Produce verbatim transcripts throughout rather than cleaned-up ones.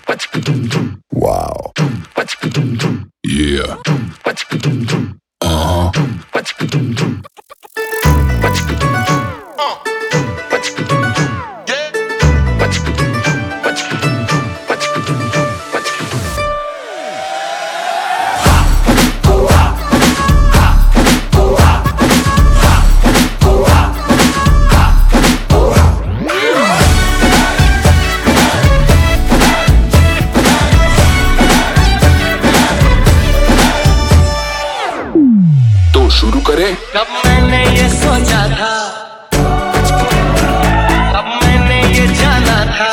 Wow. Yeah. Uh-huh. तो शुरू करें। कब मैंने ये सोचा था, कब मैंने ये जाना था,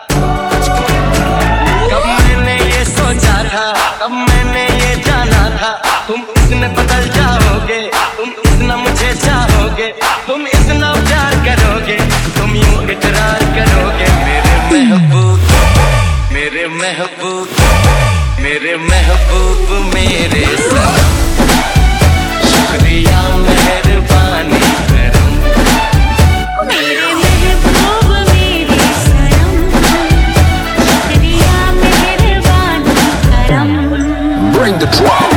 कब मैंने ये सोचा था, कब मैंने ये जाना था। तुम इसमें बदल जाओगे, तुम इतना मुझे चाहोगे, तुम इतना प्यार करोगे, तुम यूं इकरार करोगे। मेरे महबूब, मेरे महबूब, मेरे महबूब, मेरे सनम, शुक्रिया मेहरबानी करम। मेरे महबूब मेरे सनम, शुक्रिया मेहरबानी करम। Bring the drum.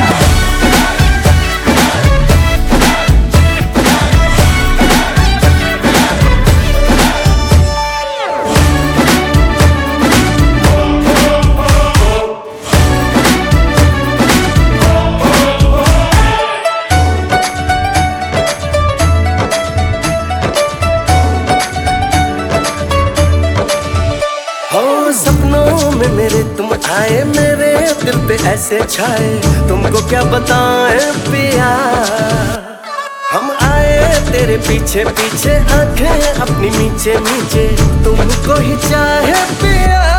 सपनों में मेरे तुम आए, मेरे दिल पे ऐसे छाए, तुमको क्या बताएं पिया। हम आए तेरे पीछे पीछे, आंखें अपनी नीचे नीचे, तुमको ही चाहे पिया।